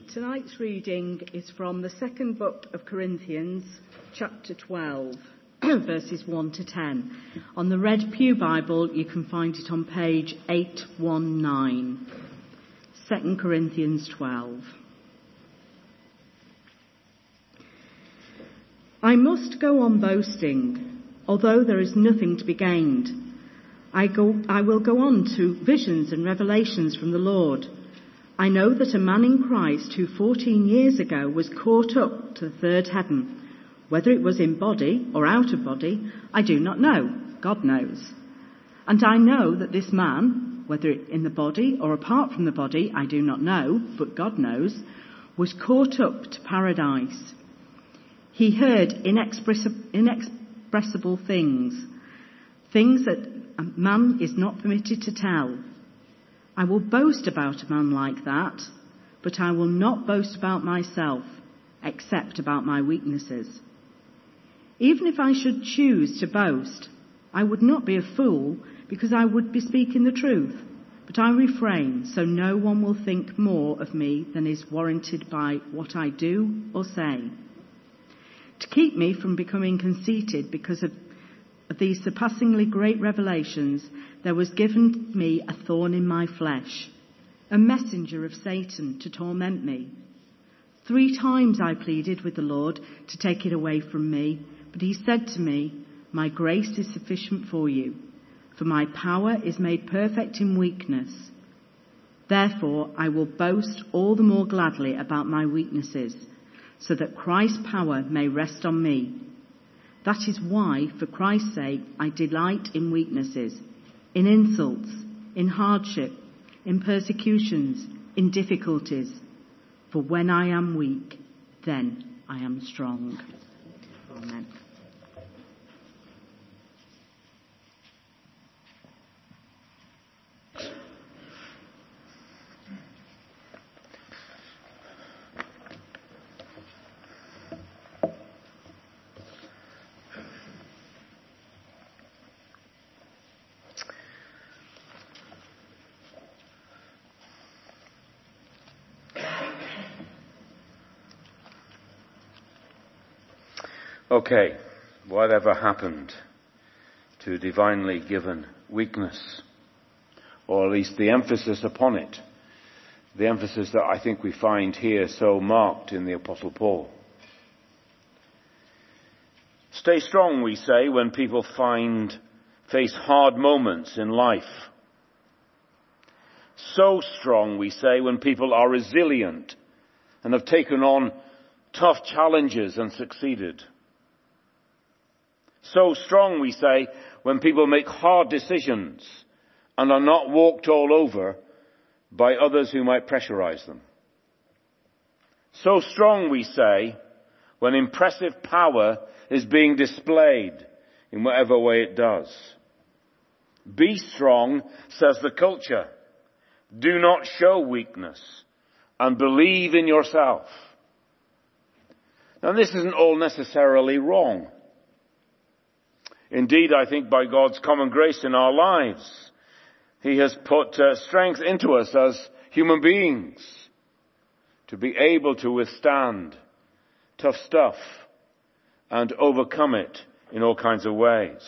Tonight's reading is from the second book of Corinthians, chapter 12, verses 1 to 10. On the Red Pew Bible, you can find it on page 819. 2 Corinthians 12. I must go on boasting, although there is nothing to be gained. I will go on to visions and revelations from the Lord. I know that a man in Christ who 14 years ago was caught up to the third heaven. Whether it was in body or out of body, I do not know. God knows. And I know that this man, whether in the body or apart from the body, I do not know, but God knows, was caught up to paradise. He heard inexpressible things that a man is not permitted to tell. I will boast about a man like that, but I will not boast about myself, except about my weaknesses. Even if I should choose to boast, I would not be a fool, because I would be speaking the truth. But I refrain, so no one will think more of me than is warranted by what I do or say. To keep me from becoming conceited because of these surpassingly great revelations, there was given me a thorn in my flesh, a messenger of Satan to torment me. 3 times I pleaded with the Lord to take it away from me, but he said to me, "My grace is sufficient for you, for my power is made perfect in weakness. Therefore I will boast all the more gladly about my weaknesses, so that Christ's power may rest on me. That is why, for Christ's sake, I delight in weaknesses, in insults, in hardship, in persecutions, in difficulties. For when I am weak, then I am strong." Amen. Okay, whatever happened to divinely given weakness, or at least the emphasis upon it, the emphasis that I think we find here so marked in the Apostle Paul. Stay strong, we say, when people face hard moments in life. So strong, we say, when people are resilient and have taken on tough challenges and succeeded. So strong, we say, when people make hard decisions and are not walked all over by others who might pressurize them. So strong, we say, when impressive power is being displayed in whatever way it does. Be strong, says the culture. Do not show weakness and believe in yourself. Now, this isn't all necessarily wrong. Indeed, I think by God's common grace in our lives, he has put strength into us as human beings to be able to withstand tough stuff and overcome it in all kinds of ways.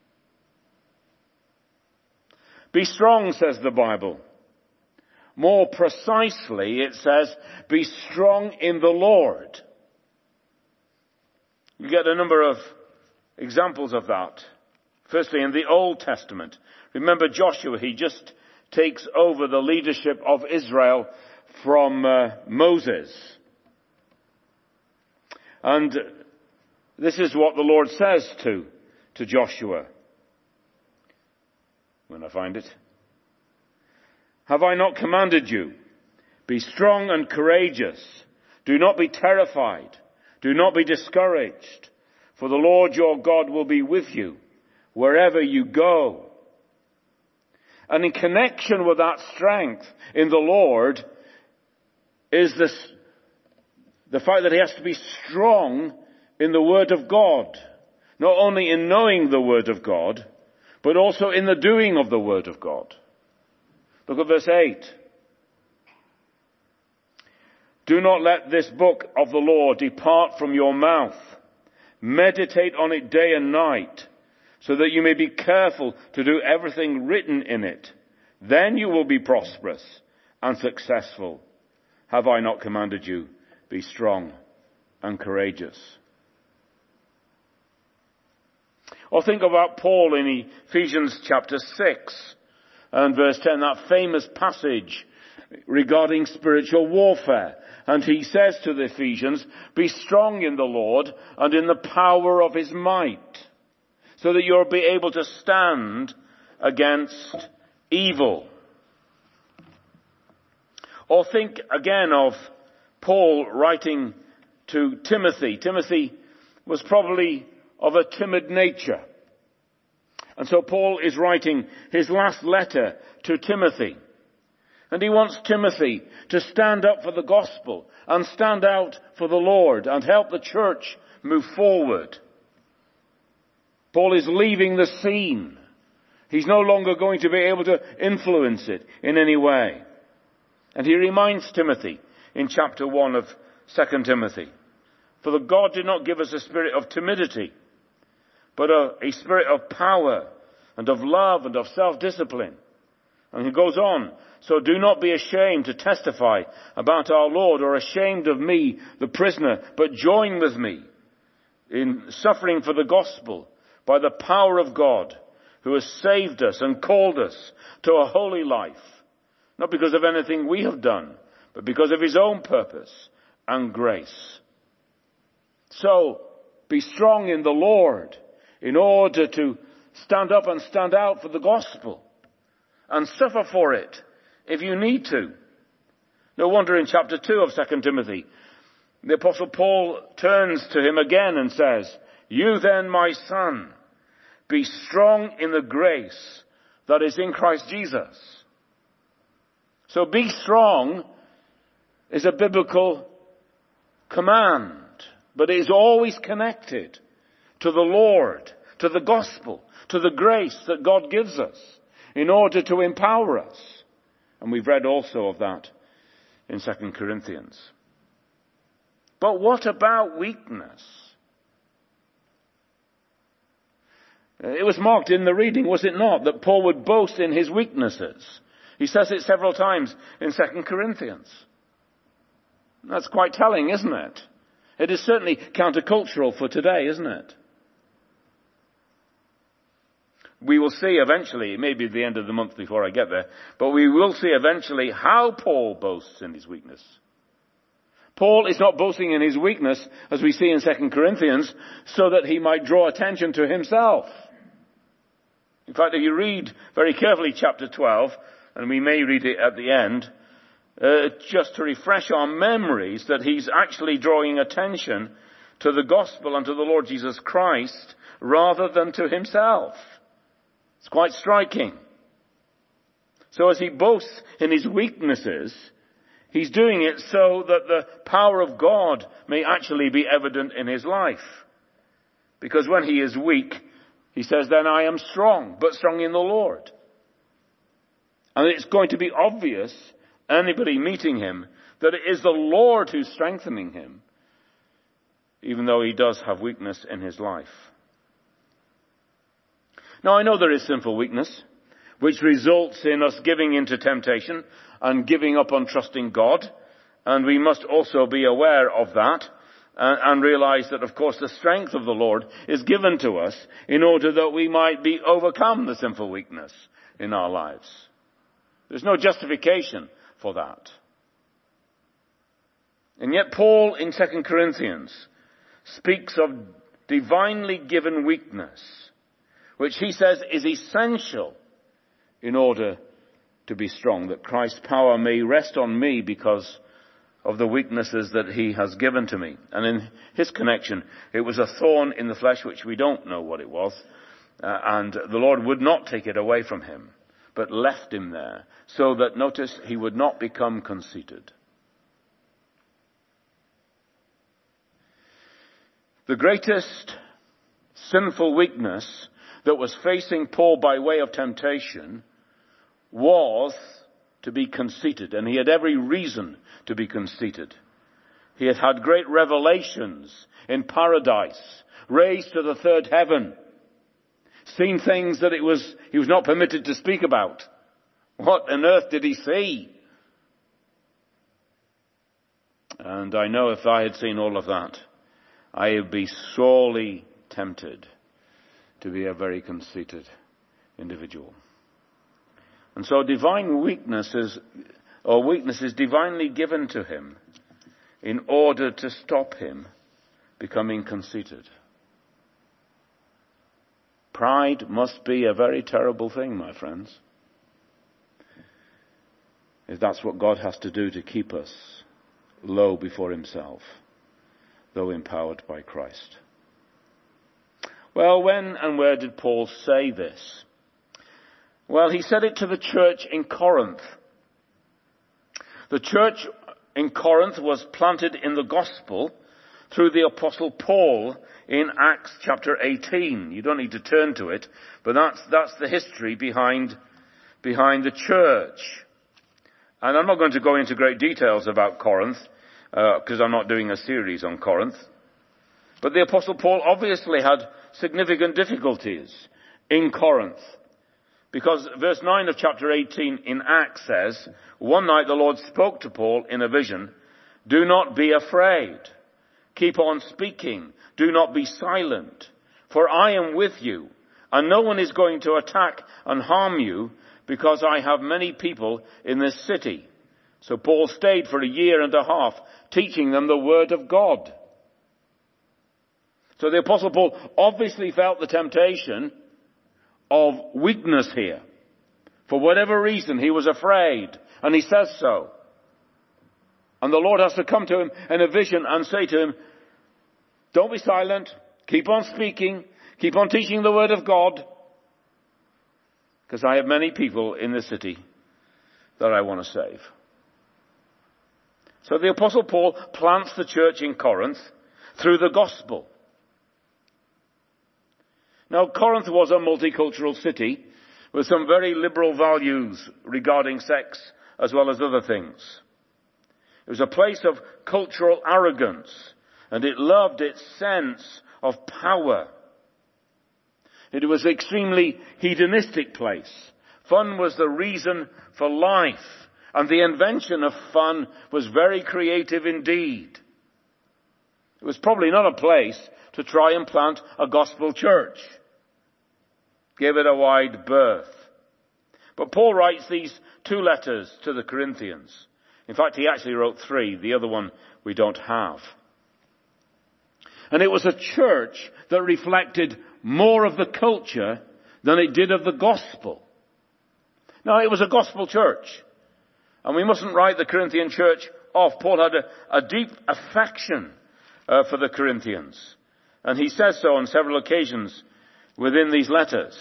Be strong, says the Bible. More precisely, it says, be strong in the Lord. You get a number of examples of that. Firstly, in the Old Testament. Remember Joshua, he just takes over the leadership of Israel from Moses. And this is what the Lord says to Joshua. When I find it. Have I not commanded you? Be strong and courageous. Do not be terrified. Do not be discouraged. For the Lord your God will be with you wherever you go. And in connection with that strength in the Lord is the fact that he has to be strong in the Word of God. Not only in knowing the Word of God, but also in the doing of the Word of God. Look at verse 8. Do not let this book of the law depart from your mouth. Meditate on it day and night, so that you may be careful to do everything written in it. Then you will be prosperous and successful. Have I not commanded you? Be strong and courageous. Or think about Paul in Ephesians chapter 6 and verse 10, that famous passage regarding spiritual warfare. And he says to the Ephesians, be strong in the Lord and in the power of his might, so that you'll be able to stand against evil. Or think again of Paul writing to Timothy. Timothy was probably of a timid nature. And so Paul is writing his last letter to Timothy. And he wants Timothy to stand up for the gospel and stand out for the Lord and help the church move forward. Paul is leaving the scene. He's no longer going to be able to influence it in any way. And he reminds Timothy in chapter 1 of 2 Timothy, for the God did not give us a spirit of timidity, but a spirit of power and of love and of self-discipline. And he goes on, so do not be ashamed to testify about our Lord, or ashamed of me, the prisoner, but join with me in suffering for the gospel by the power of God, who has saved us and called us to a holy life, not because of anything we have done, but because of his own purpose and grace. So, be strong in the Lord in order to stand up and stand out for the gospel and suffer for it if you need to. No wonder in chapter 2 of 2 Timothy, the Apostle Paul turns to him again and says, you then, my son, be strong in the grace that is in Christ Jesus. So be strong is a biblical command, but it is always connected to the Lord, to the gospel, to the grace that God gives us in order to empower us. And we've read also of that in 2 Corinthians. But what about weakness? It was marked in the reading, was it not, that Paul would boast in his weaknesses. He says it several times in 2 Corinthians. That's quite telling, isn't it? It is certainly countercultural for today, isn't it? We will see eventually, maybe at the end of the month before I get there, but we will see eventually how Paul boasts in his weakness. Paul is not boasting in his weakness, as we see in 2 Corinthians, so that he might draw attention to himself. In fact, if you read very carefully chapter 12, and we may read it at the end, just to refresh our memories that he's actually drawing attention to the gospel and to the Lord Jesus Christ rather than to himself. It's quite striking. So as he boasts in his weaknesses, he's doing it so that the power of God may actually be evident in his life. Because when he is weak, he says, then I am strong, but strong in the Lord. And it's going to be obvious, anybody meeting him, that it is the Lord who's strengthening him, even though he does have weakness in his life. Now, I know there is sinful weakness, which results in us giving into temptation and giving up on trusting God. And we must also be aware of that and realize that, of course, the strength of the Lord is given to us in order that we might be overcome the sinful weakness in our lives. There's no justification for that. And yet Paul in 2 Corinthians speaks of divinely given weakness, which he says is essential in order to be strong, that Christ's power may rest on me because of the weaknesses that he has given to me. And in his connection, it was a thorn in the flesh, which we don't know what it was, and the Lord would not take it away from him, but left him there, so that, notice, he would not become conceited. The greatest sinful weakness that was facing Paul by way of temptation was to be conceited, and he had every reason to be conceited. He had had great revelations in paradise, raised to the third heaven, seen things that he was not permitted to speak about. What on earth did he see? And I know if I had seen all of that, I would be sorely tempted to be a very conceited individual. And so weakness is divinely given to him in order to stop him becoming conceited. Pride must be a very terrible thing, my friends. If that's what God has to do to keep us low before himself, though empowered by Christ. Well, when and where did Paul say this? Well, he said it to the church in Corinth. The church in Corinth was planted in the gospel through the Apostle Paul in Acts chapter 18. You don't need to turn to it, but that's the history behind the church. And I'm not going to go into great details about Corinth, because I'm not doing a series on Corinth. But the Apostle Paul obviously had significant difficulties in Corinth. Because verse 9 of chapter 18 in Acts says, one night the Lord spoke to Paul in a vision, do not be afraid. Keep on speaking. Do not be silent. For I am with you, and no one is going to attack and harm you, because I have many people in this city. So Paul stayed for 1.5 years, teaching them the word of God. So the Apostle Paul obviously felt the temptation of weakness here. For whatever reason, he was afraid, and he says so. And the Lord has to come to him in a vision and say to him, don't be silent, keep on speaking, keep on teaching the word of God, because I have many people in this city that I want to save. So the Apostle Paul plants the church in Corinth through the gospel. Now, Corinth was a multicultural city with some very liberal values regarding sex as well as other things. It was a place of cultural arrogance, and it loved its sense of power. It was an extremely hedonistic place. Fun was the reason for life, and the invention of fun was very creative indeed. It was probably not a place to try and plant a gospel church. Give it a wide berth. But Paul writes these 2 letters to the Corinthians. In fact, he actually wrote 3. The other one we don't have. And it was a church that reflected more of the culture than it did of the gospel. Now, it was a gospel church. And we mustn't write the Corinthian church off. Paul had a deep affection for the Corinthians. And he says so on several occasions within these letters.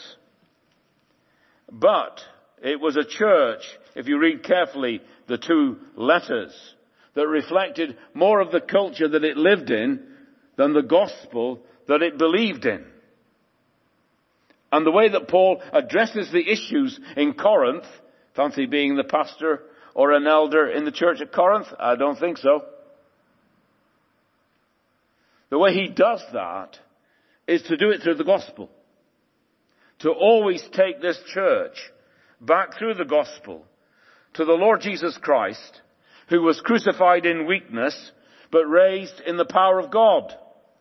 But it was a church, if you read carefully the 2 letters, that reflected more of the culture that it lived in than the gospel that it believed in. And the way that Paul addresses the issues in Corinth, fancy being the pastor or an elder in the church at Corinth? I don't think so. The way he does that is to do it through the gospel. To always take this church back through the gospel to the Lord Jesus Christ, who was crucified in weakness, but raised in the power of God.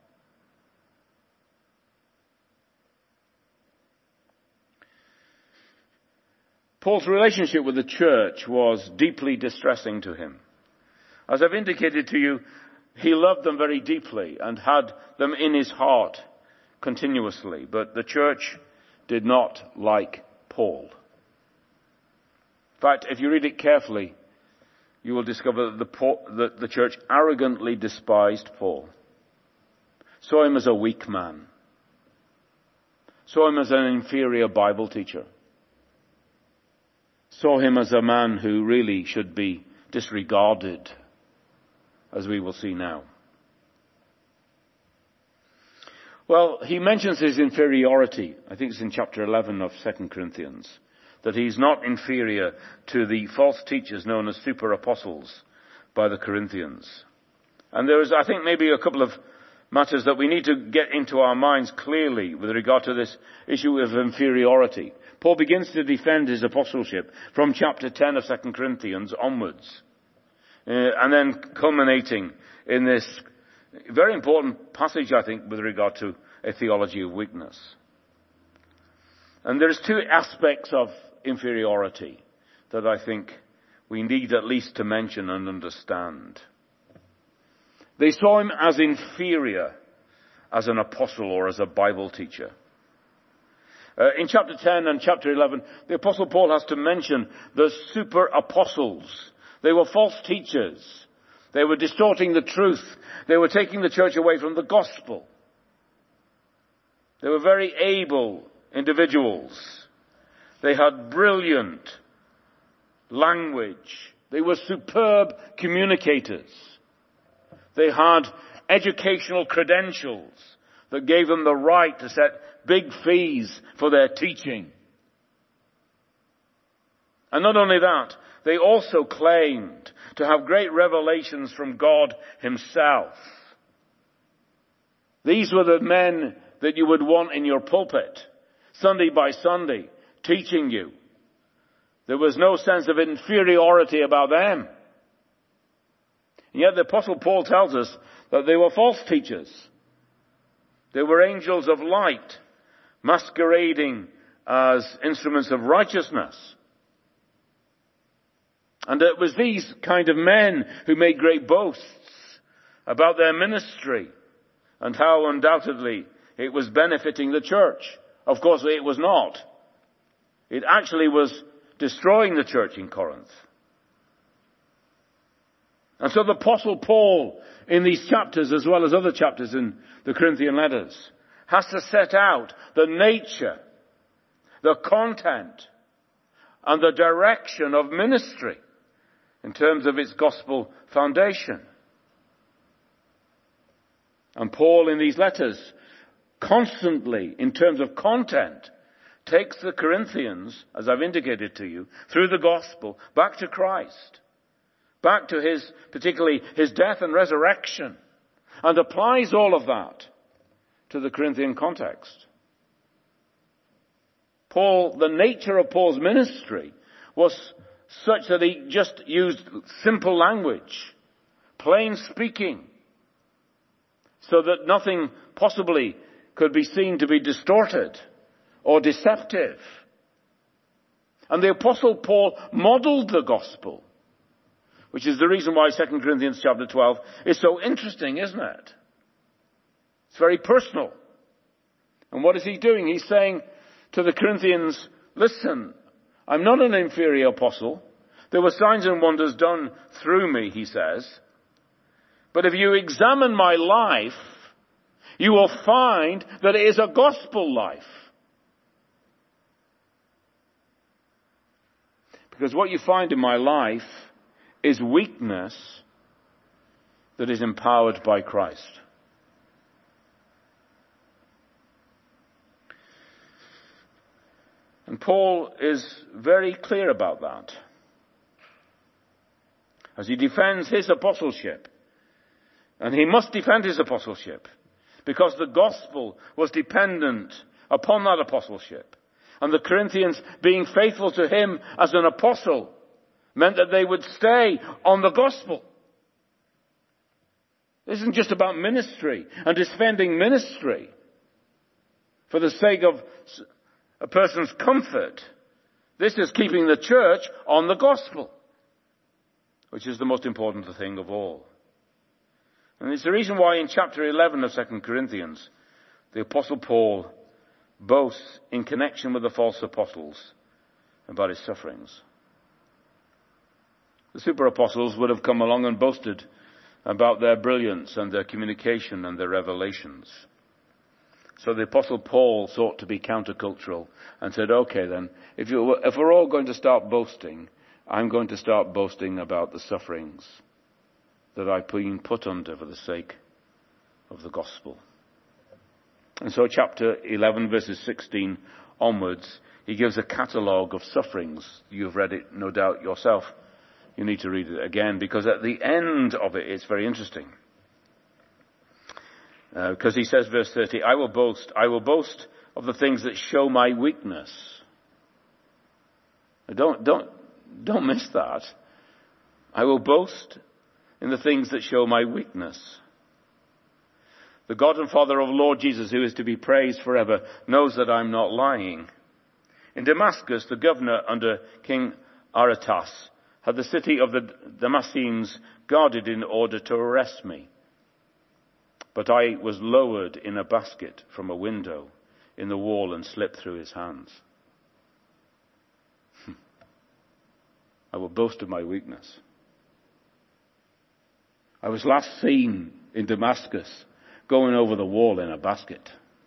Paul's relationship with the church was deeply distressing to him. As I've indicated to you, he loved them very deeply and had them in his heart continuously. But the church did not like Paul. In fact, if you read it carefully, you will discover that the church arrogantly despised Paul. Saw him as a weak man. Saw him as an inferior Bible teacher. Saw him as a man who really should be disregarded, as we will see now. Well, he mentions his inferiority. I think it's in chapter 11 of 2 Corinthians. That he's not inferior to the false teachers known as super apostles by the Corinthians. And there is, I think, maybe a couple of matters that we need to get into our minds clearly with regard to this issue of inferiority. Paul begins to defend his apostleship from chapter 10 of 2 Corinthians onwards. And then culminating in this very important passage, I think, with regard to a theology of weakness. And there's two aspects of inferiority that I think we need at least to mention and understand. They saw him as inferior as an apostle or as a Bible teacher. In chapter 10 and chapter 11, the Apostle Paul has to mention the super apostles. They were false teachers. They were distorting the truth. They were taking the church away from the gospel. They were very able individuals. They had brilliant language. They were superb communicators. They had educational credentials that gave them the right to set big fees for their teaching. And not only that, they also claimed to have great revelations from God himself. These were the men that you would want in your pulpit, Sunday by Sunday, teaching you. There was no sense of inferiority about them. And yet the Apostle Paul tells us that they were false teachers. They were angels of light, masquerading as instruments of righteousness. And it was these kind of men who made great boasts about their ministry and how undoubtedly it was benefiting the church. Of course, it was not. It actually was destroying the church in Corinth. And so the Apostle Paul, in these chapters as well as other chapters in the Corinthian letters, has to set out the nature, the content, and the direction of ministry in terms of its gospel foundation. And Paul, in these letters, constantly, in terms of content, takes the Corinthians, as I've indicated to you, through the gospel, back to Christ, back to particularly his death and resurrection, and applies all of that to the Corinthian context. The nature of Paul's ministry was such that he just used simple language, plain speaking, so that nothing possibly could be seen to be distorted or deceptive. And the Apostle Paul modeled the gospel, which is the reason why 2 Corinthians chapter 12 is so interesting, isn't it? It's very personal. And what is he doing? He's saying to the Corinthians, listen, I'm not an inferior apostle. There were signs and wonders done through me, he says. But if you examine my life, you will find that it is a gospel life. Because what you find in my life is weakness that is empowered by Christ. And Paul is very clear about that as he defends his apostleship. And he must defend his apostleship because the gospel was dependent upon that apostleship. And the Corinthians, being faithful to him as an apostle, meant that they would stay on the gospel. This isn't just about ministry and defending ministry for the sake of a person's comfort. This is keeping the church on the gospel, which is the most important thing of all. And it's the reason why in chapter 11 of 2 Corinthians, the Apostle Paul boasts in connection with the false apostles about his sufferings. The super apostles would have come along and boasted about their brilliance and their communication and their revelations. So the Apostle Paul sought to be countercultural and said, okay then, if we're all going to start boasting, I'm going to start boasting about the sufferings that I've been put under for the sake of the gospel. And so chapter 11 verses 16 onwards, he gives a catalogue of sufferings. You've read it no doubt yourself. You need to read it again because at the end of it, it's very interesting. Because he says, verse 30, I will boast of the things that show my weakness. Don't miss that. I will boast in the things that show my weakness. The God and Father of Lord Jesus, who is to be praised forever, knows that I'm not lying. In Damascus, the governor under King Aretas had the city of the Damascenes guarded in order to arrest me. But I was lowered in a basket from a window in the wall and slipped through his hands. I will boast of my weakness. I was last seen in Damascus going over the wall in a basket.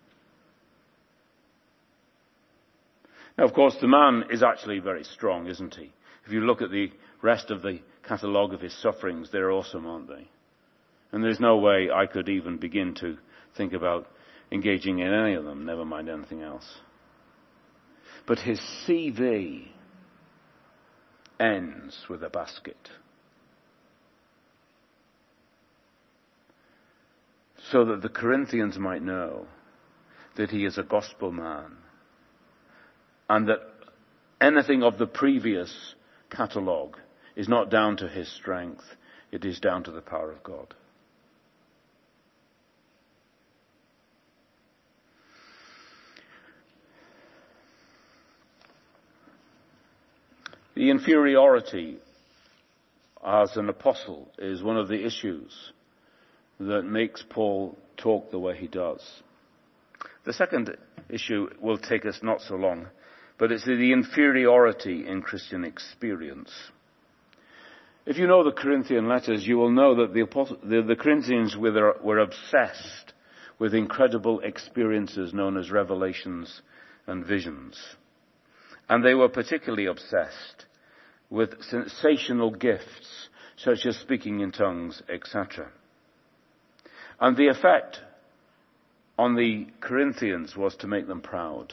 Now, of course, the man is actually very strong, isn't he? If you look at the rest of the catalogue of his sufferings, they're awesome, aren't they? And there's no way I could even begin to think about engaging in any of them, never mind anything else. But his CV ends with a basket. So that the Corinthians might know that he is a gospel man. And that anything of the previous catalogue is not down to his strength. It is down to the power of God. The inferiority as an apostle is one of the issues that makes Paul talk the way he does. The second issue will take us not so long, but it's the inferiority in Christian experience. If you know the Corinthian letters, you will know that the Corinthians were obsessed with incredible experiences known as revelations and visions. And they were particularly obsessed with sensational gifts, such as speaking in tongues, etc. And the effect on the Corinthians was to make them proud.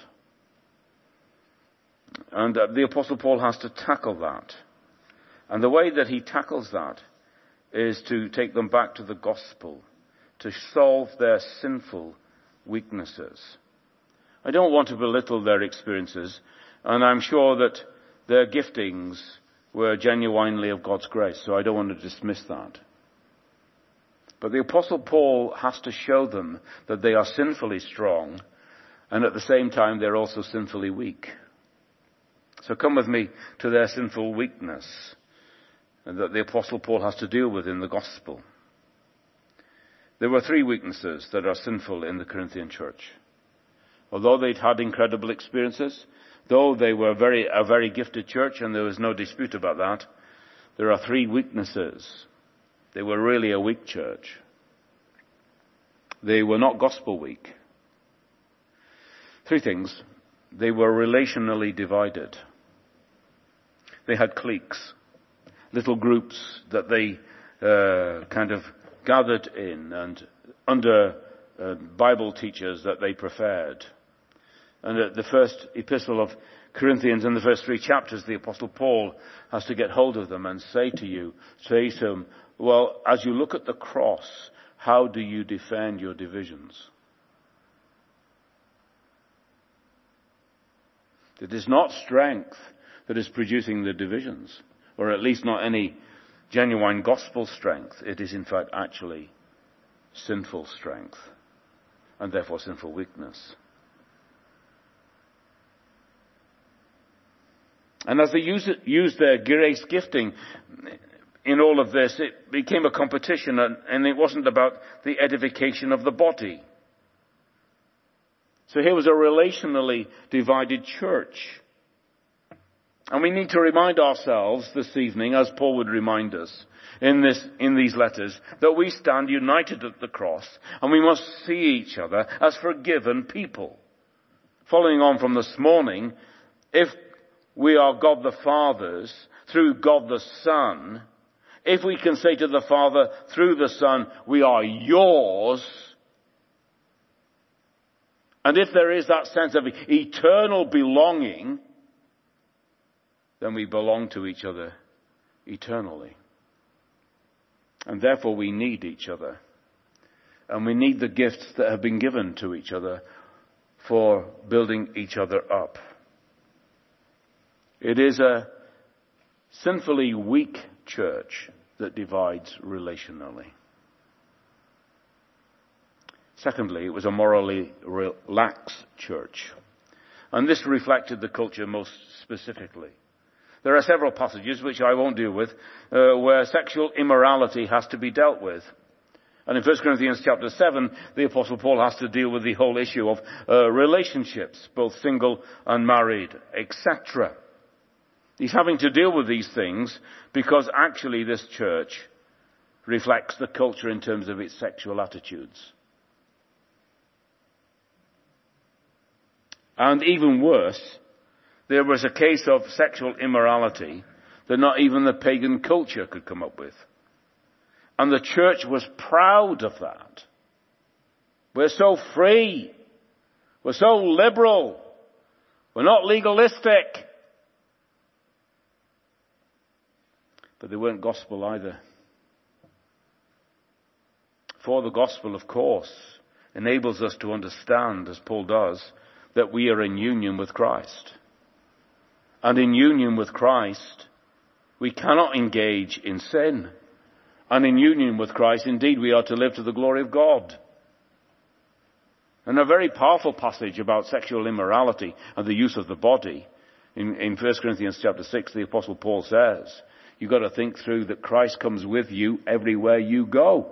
And the Apostle Paul has to tackle that. And the way that he tackles that is to take them back to the gospel, to solve their sinful weaknesses. I don't want to belittle their experiences, and I'm sure that their giftings were genuinely of God's grace, so I don't want to dismiss that. But the Apostle Paul has to show them that they are sinfully strong, and at the same time they're also sinfully weak. So come with me to their sinful weakness, and that the Apostle Paul has to deal with in the gospel. There were three weaknesses that are sinful in the Corinthian church. Although they'd had incredible experiences, though they were a very gifted church, and there was no dispute about that, there are three weaknesses. They were really a weak church. They were not gospel weak. Three things. They were relationally divided. They had cliques, little groups that they kind of gathered in and under Bible teachers that they preferred. And at the first epistle of Corinthians, in the first 3 chapters, the Apostle Paul has to get hold of them and say to them, well, as you look at the cross, how do you defend your divisions? It is not strength that is producing the divisions, or at least not any genuine gospel strength. It is in fact actually sinful strength, and therefore sinful weakness. And as they used their grace gifting in all of this, it became a competition, and it wasn't about the edification of the body. So here was a relationally divided church. And we need to remind ourselves this evening, as Paul would remind us in these letters, that we stand united at the cross, and we must see each other as forgiven people. Following on from this morning, if we are God the Father's through God the Son, if we can say to the Father through the Son, we are yours, and if there is that sense of eternal belonging, then we belong to each other eternally. And therefore we need each other. And we need the gifts that have been given to each other for building each other up. It is a sinfully weak church that divides relationally. Secondly, it was a morally lax church. And this reflected the culture most specifically. There are several passages, which I won't deal with, where sexual immorality has to be dealt with. And in 1 Corinthians chapter 7, the Apostle Paul has to deal with the whole issue of relationships, both single and married, etc. He's having to deal with these things because actually this church reflects the culture in terms of its sexual attitudes. And even worse, there was a case of sexual immorality that not even the pagan culture could come up with. And the church was proud of that. We're so free. We're so liberal. We're not legalistic. But they weren't gospel either. For the gospel, of course, enables us to understand, as Paul does, that we are in union with Christ. And in union with Christ, we cannot engage in sin. And in union with Christ, indeed, we are to live to the glory of God. And a very powerful passage about sexual immorality and the use of the body. In 1 Corinthians chapter 6, the Apostle Paul says, you've got to think through that Christ comes with you everywhere you go.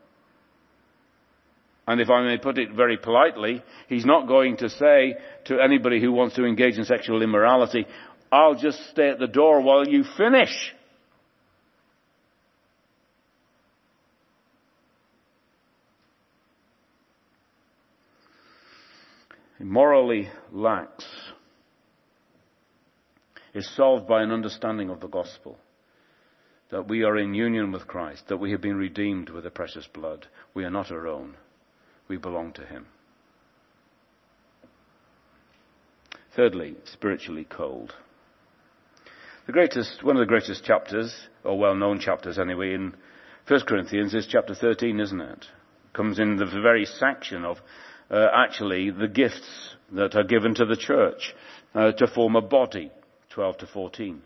And if I may put it very politely, he's not going to say to anybody who wants to engage in sexual immorality, I'll just stay at the door while you finish. Morally lax is solved by an understanding of the gospel. That we are in union with Christ, that we have been redeemed with the precious blood. We are not our own. We belong to him. Thirdly, spiritually cold. One of the greatest chapters, or well-known chapters anyway, in 1 Corinthians is chapter 13, isn't it? Comes in the very section of actually the gifts that are given to the church to form a body, 12 to 14.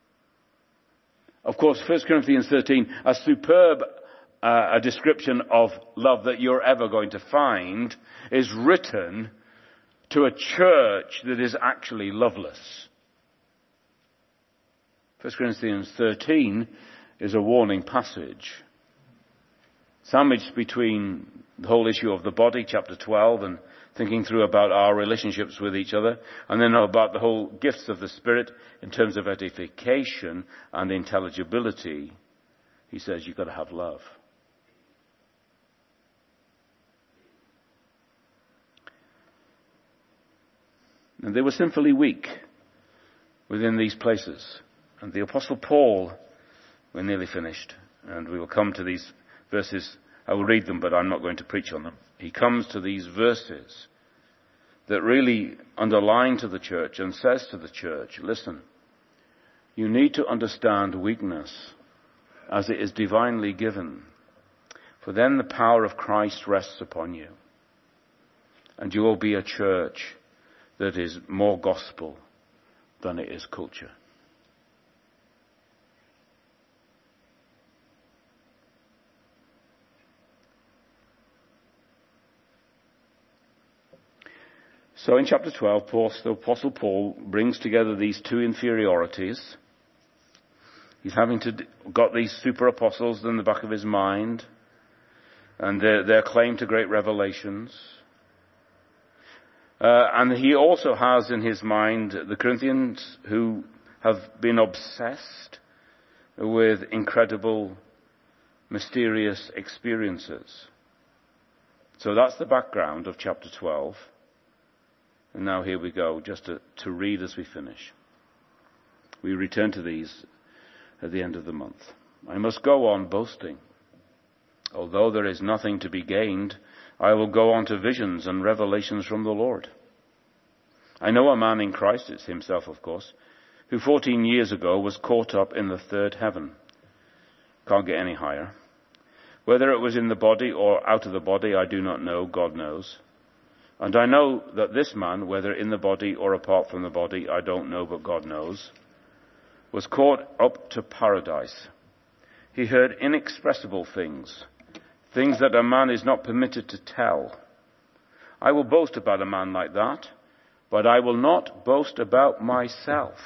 Of course, 1 Corinthians 13, a superb a description of love that you're ever going to find, is written to a church that is actually loveless. 1 Corinthians 13 is a warning passage. Sandwiched between the whole issue of the body, chapter 12, and thinking through about our relationships with each other, and then about the whole gifts of the Spirit in terms of edification and intelligibility, he says you've got to have love. And they were sinfully weak within these places. And the Apostle Paul, we're nearly finished, and we will come to these verses. I will read them, but I'm not going to preach on them. He comes to these verses that really underline to the church and says to the church, listen, you need to understand weakness as it is divinely given, for then the power of Christ rests upon you, and you will be a church that is more gospel than it is culture. So in chapter 12, the Apostle Paul brings together these two inferiorities. He's got these super apostles in the back of his mind, and their claim to great revelations. And he also has in his mind the Corinthians who have been obsessed with incredible, mysterious experiences. So that's the background of chapter 12. And now here we go, just to read as we finish. We return to these at the end of the month. I must go on boasting. Although there is nothing to be gained, I will go on to visions and revelations from the Lord. I know a man in Christ, it's himself of course, who 14 years ago was caught up in the third heaven. Can't get any higher. Whether it was in the body or out of the body, I do not know. God knows. And I know that this man, whether in the body or apart from the body, I don't know, but God knows, was caught up to paradise. He heard inexpressible things, things that a man is not permitted to tell. I will boast about a man like that, but I will not boast about myself,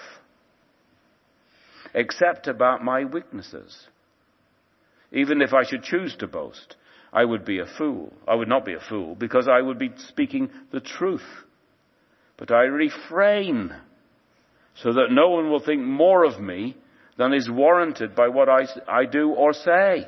except about my weaknesses. Even if I should choose to boast, I would be a fool. I would not be a fool, because I would be speaking the truth. But I refrain, so that no one will think more of me than is warranted by what I do or say.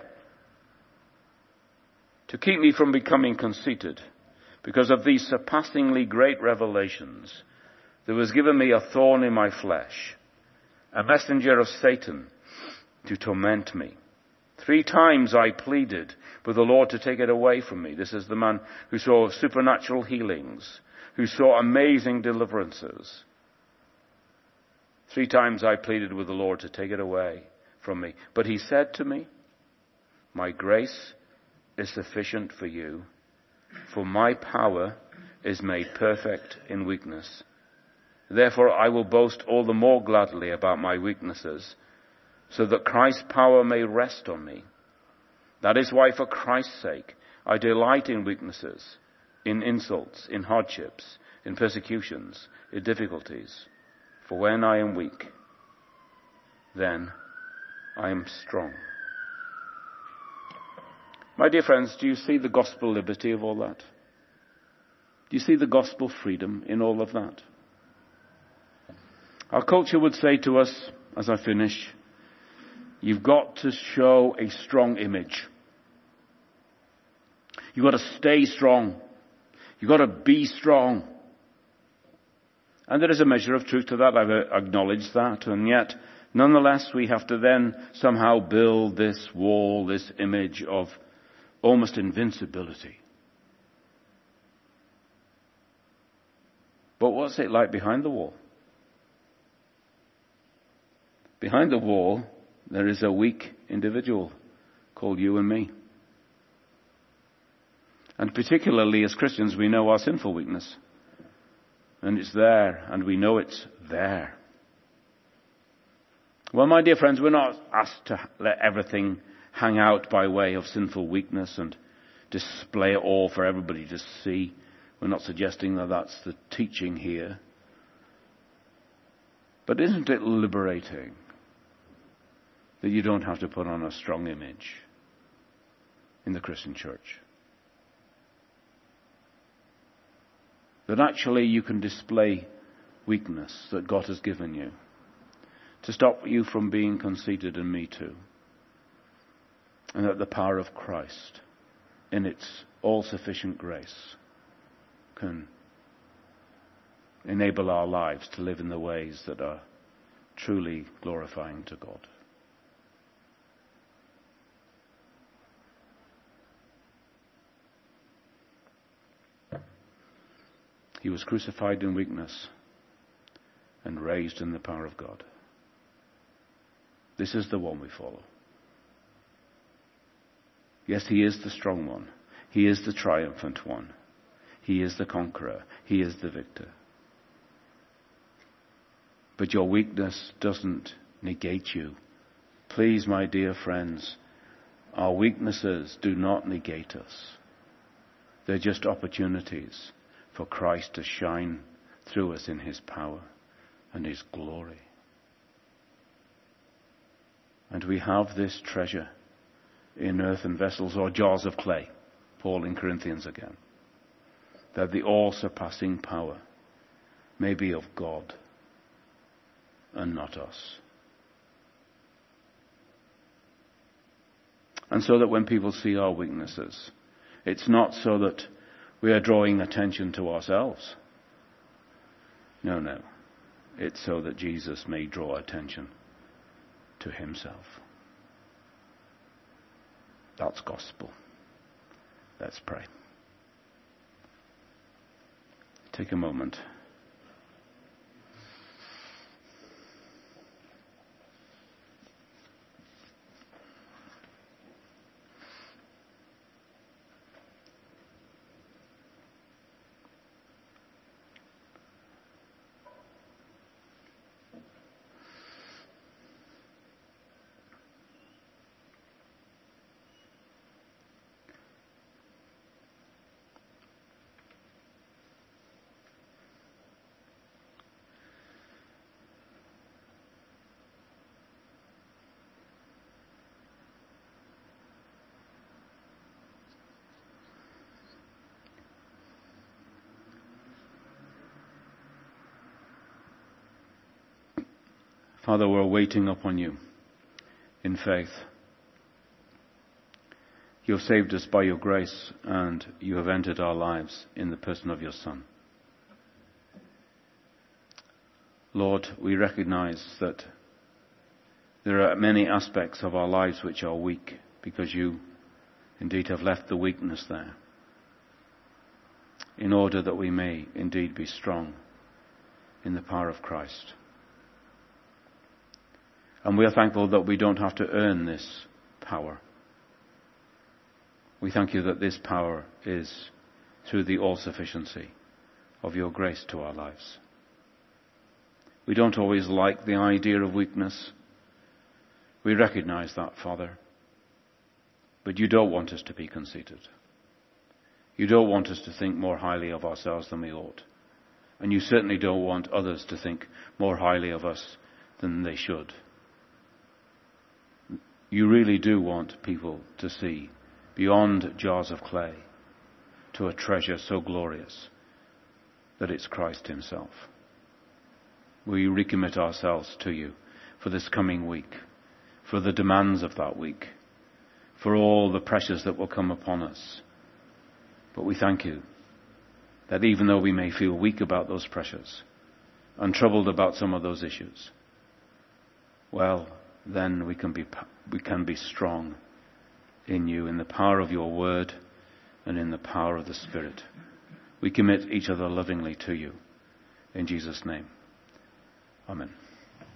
To keep me from becoming conceited, because of these surpassingly great revelations, there was given me a thorn in my flesh, a messenger of Satan to torment me. 3 times I pleaded with the Lord to take it away from me. This is the man who saw supernatural healings, who saw amazing deliverances. 3 times I pleaded with the Lord to take it away from me. But he said to me, my grace is sufficient for you, for my power is made perfect in weakness. Therefore I will boast all the more gladly about my weaknesses, so that Christ's power may rest on me. That is why, for Christ's sake, I delight in weaknesses, in insults, in hardships, in persecutions, in difficulties. For when I am weak, then I am strong. My dear friends, do you see the gospel liberty of all that? Do you see the gospel freedom in all of that? Our culture would say to us, as I finish, you've got to show a strong image. You've got to stay strong. You've got to be strong. And there is a measure of truth to that. I've acknowledged that. And yet, nonetheless, we have to then somehow build this wall, this image of almost invincibility. But what's it like behind the wall? Behind the wall, there is a weak individual called you and me. And particularly as Christians, we know our sinful weakness. And it's there, and we know it's there. Well, my dear friends, we're not asked to let everything hang out by way of sinful weakness and display it all for everybody to see. We're not suggesting that that's the teaching here. But isn't it liberating that you don't have to put on a strong image in the Christian church? That actually you can display weakness that God has given you to stop you from being conceited, and me too. And that the power of Christ in its all-sufficient grace can enable our lives to live in the ways that are truly glorifying to God. He was crucified in weakness and raised in the power of God. This is the one we follow. Yes, he is the strong one. He is the triumphant one. He is the conqueror. He is the victor. But your weakness doesn't negate you. Please, my dear friends, our weaknesses do not negate us. They're just opportunities for Christ to shine through us in his power and his glory. And we have this treasure in earthen vessels or jars of clay, Paul in Corinthians again, that the all-surpassing power may be of God and not us. And so that when people see our weaknesses, it's not so that we are drawing attention to ourselves. No. It's so that Jesus may draw attention to himself. That's gospel. Let's pray. Take a moment. Father, we're waiting upon you in faith. You have saved us by your grace, and you have entered our lives in the person of your Son. Lord, we recognize that there are many aspects of our lives which are weak, because you indeed have left the weakness there, in order that we may indeed be strong in the power of Christ. And we are thankful that we don't have to earn this power. We thank you that this power is through the all-sufficiency of your grace to our lives. We don't always like the idea of weakness. We recognize that, Father. But you don't want us to be conceited. You don't want us to think more highly of ourselves than we ought. And you certainly don't want others to think more highly of us than they should. You really do want people to see beyond jars of clay to a treasure so glorious that it's Christ himself. We recommit ourselves to you for this coming week, for the demands of that week, for all the pressures that will come upon us. But we thank you that even though we may feel weak about those pressures and troubled about some of those issues, well, then we can be strong in you, in the power of your word and in the power of the Spirit. We commit each other lovingly to you. In Jesus' name. Amen.